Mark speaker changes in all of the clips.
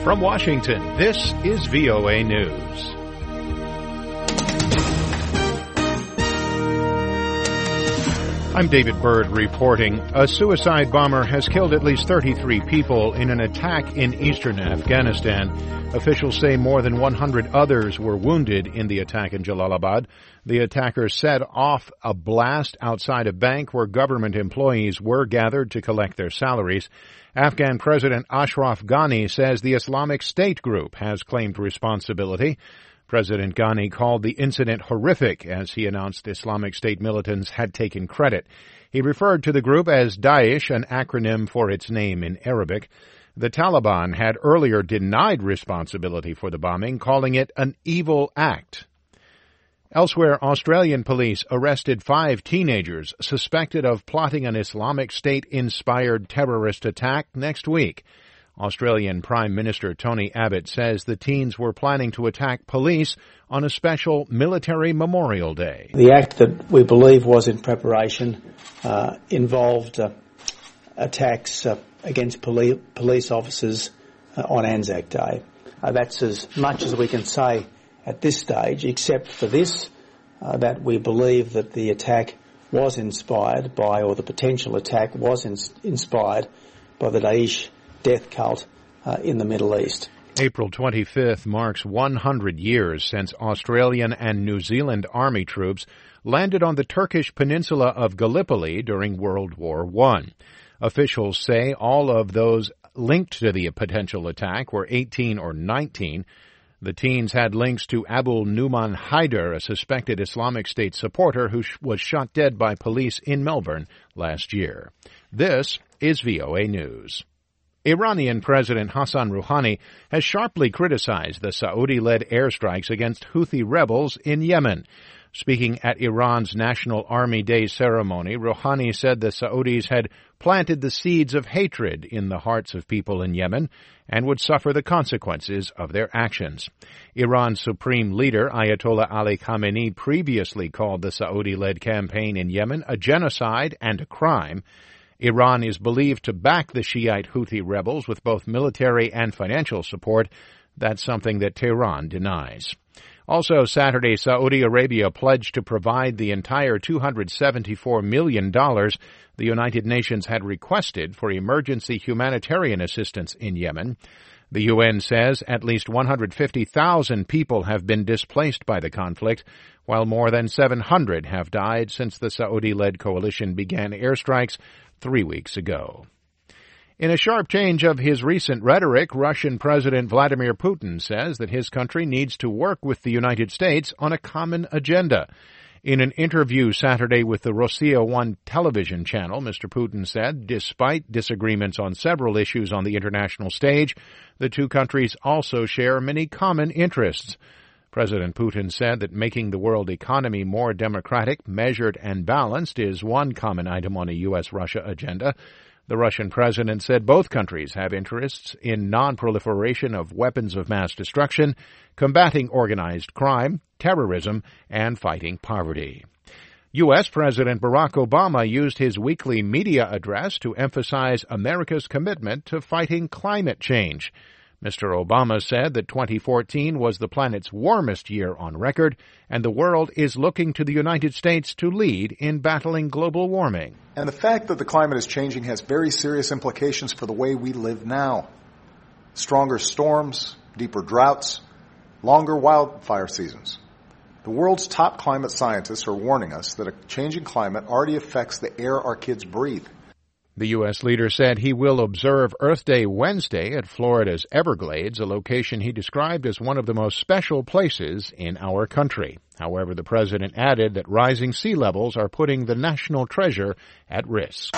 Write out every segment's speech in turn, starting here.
Speaker 1: From Washington, this is VOA News. I'm David Byrd reporting. A suicide bomber has killed at least 33 people in an attack in eastern Afghanistan. Officials say more than 100 others were wounded in the attack in Jalalabad. The attacker set off a blast outside a bank where government employees were gathered to collect their salaries. Afghan President Ashraf Ghani says the Islamic State group has claimed responsibility. President Ghani called the incident horrific as he announced Islamic State militants had taken credit. He referred to the group as Daesh, an acronym for its name in Arabic. The Taliban had earlier denied responsibility for the bombing, calling it an evil act. Elsewhere, Australian police arrested 5 teenagers suspected of plotting an Islamic State-inspired terrorist attack next week. Australian Prime Minister Tony Abbott says the teens were planning to attack police on a special military Memorial Day.
Speaker 2: The act that we believe was in preparation involved attacks against police officers on Anzac Day. That's as much as we can say at this stage, except for this, that we believe that the attack was inspired by, or the potential attack was inspired by the Daesh death cult in the Middle East.
Speaker 1: April 25th marks 100 years since Australian and New Zealand Army troops landed on the Turkish peninsula of Gallipoli during World War I. Officials say all of those linked to the potential attack were 18 or 19. The teens had links to Abu Numan Haider, a suspected Islamic State supporter who was shot dead by police in Melbourne last year. This is VOA News. Iranian President Hassan Rouhani has sharply criticized the Saudi-led airstrikes against Houthi rebels in Yemen. Speaking at Iran's National Army Day ceremony, Rouhani said the Saudis had planted the seeds of hatred in the hearts of people in Yemen and would suffer the consequences of their actions. Iran's supreme leader, Ayatollah Ali Khamenei, previously called the Saudi-led campaign in Yemen a genocide and a crime. Iran is believed to back the Shiite Houthi rebels with both military and financial support. That's something that Tehran denies. Also Saturday, Saudi Arabia pledged to provide the entire $274 million the United Nations had requested for emergency humanitarian assistance in Yemen. The UN says at least 150,000 people have been displaced by the conflict, while more than 700 have died since the Saudi-led coalition began airstrikes 3 weeks ago. In a sharp change of his recent rhetoric, Russian President Vladimir Putin says that his country needs to work with the United States on a common agenda. In an interview Saturday with the Rossiya 1 television channel, Mr. Putin said, despite disagreements on several issues on the international stage, the two countries also share many common interests. President Putin said that making the world economy more democratic, measured, and balanced is one common item on a U.S.-Russia agenda. The Russian president said both countries have interests in non-proliferation of weapons of mass destruction, combating organized crime, terrorism, and fighting poverty. U.S. President Barack Obama used his weekly media address to emphasize America's commitment to fighting climate change. Mr. Obama said that 2014 was the planet's warmest year on record, and the world is looking to the United States to lead in battling global warming.
Speaker 3: And the fact that the climate is changing has very serious implications for the way we live now. Stronger storms, deeper droughts, longer wildfire seasons. The world's top climate scientists are warning us that a changing climate already affects the air our kids breathe.
Speaker 1: The U.S. leader said he will observe Earth Day Wednesday at Florida's Everglades, a location he described as one of the most special places in our country. However, the president added that rising sea levels are putting the national treasure at risk.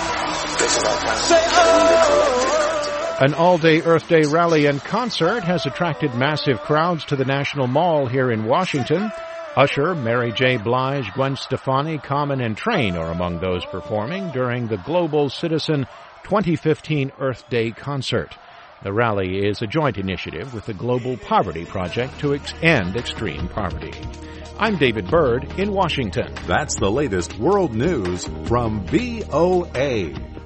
Speaker 1: An all-day Earth Day rally and concert has attracted massive crowds to the National Mall here in Washington. Usher, Mary J. Blige, Gwen Stefani, Common, and Train are among those performing during the Global Citizen 2015 Earth Day concert. The rally is a joint initiative with the Global Poverty Project to end extreme poverty. I'm David Byrd in Washington.
Speaker 4: That's the latest world news from VOA.